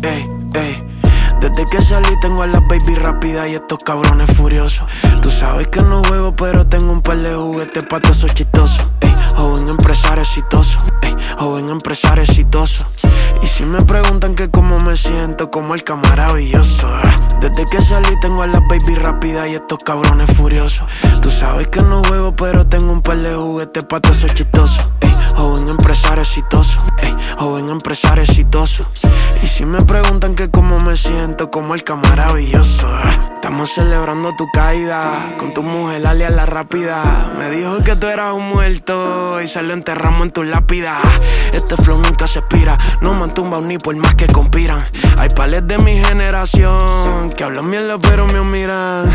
ey, ey. Desde que salí tengo a la baby rápida y estos cabrones furiosos. Tú sabes que no juego, pero tengo un par de juguetes pa' todos esos chistosos. Ey, joven empresario exitoso, ey, joven empresario exitoso. Y si me preguntan que cómo me siento, como el maravilloso. Desde que salí tengo a la baby rápida y estos cabrones furiosos. Tú sabes que no juego, pero tengo un par de juguetes pa' todos esos chistosos. Ey, joven empresario exitoso, ey, joven empresario exitoso. Y si me preguntan que cómo me siento, como el maravilloso. Estamos celebrando tu caída con tu mujer alias la rápida. Me dijo que tú eras un muerto y se lo enterramos en tu lápida. Este flow nunca se expira, no me han tumbado ni por más que conspiran. Hay pales de mi generación que hablan mierda pero me miran.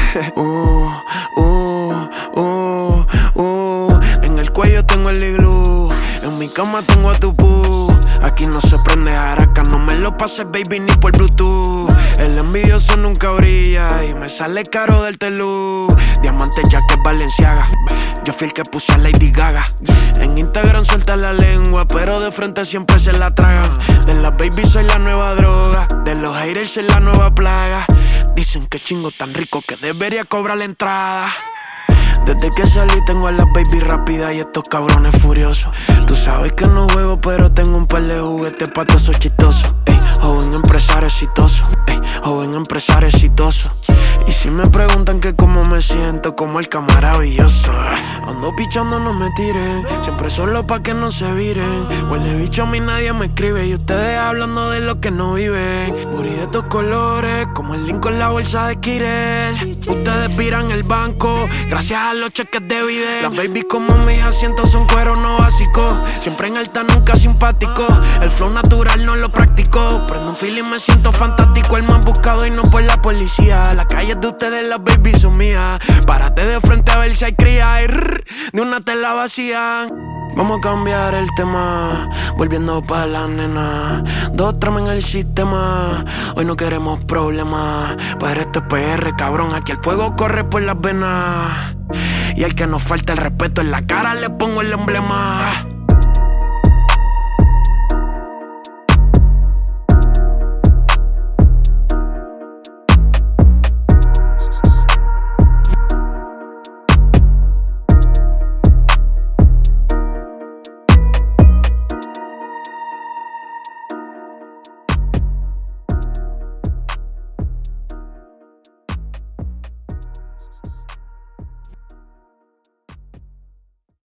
En el cuello tengo el iglú, en mi cama tengo a tu pu. Aquí no se prende jaraca, no me lo pases baby ni por Bluetooth. El envidioso nunca brilla y me sale caro del telú. Diamante Jacket Balenciaga, yo fui el que puse a Lady Gaga. En Instagram suelta la lengua, pero de frente siempre se la tragan. De las baby soy la nueva droga, de los haters soy la nueva plaga. Dicen que chingo tan rico que debería cobrar la entrada. Desde que salí tengo a la baby rápida y estos cabrones furiosos. Tú sabes que no juego, pero tengo un par de juguetes pa' todos esos chistosos. Ey, joven empresario exitoso, ey, joven empresario exitoso. Y si me preguntan que cómo me siento, como el maravilloso. Ando pichando, no me tiren, siempre solo pa' que no se viren. Huele bicho, a mí nadie me escribe y ustedes hablando de lo que no viven. Morí de estos colores, como el link con la bolsa de Kirel. Ustedes viran el banco, gracias a los cheques de video. Las baby como mis asientos son cuero no básico. Siempre en alta, nunca simpático. El flow natural no lo practico. Prendo un feel y me siento fantástico. El más buscado y no por la policía. Las calles de ustedes, las baby son mías. Párate de frente a ver si hay cría y de una tela vacía. Vamos a cambiar el tema, volviendo pa' la nena. Dos tramas en el sistema, hoy no queremos problemas. Pero esto es PR, cabrón, aquí el fuego corre por las venas. Y al que nos falta el respeto en la cara le pongo el emblema.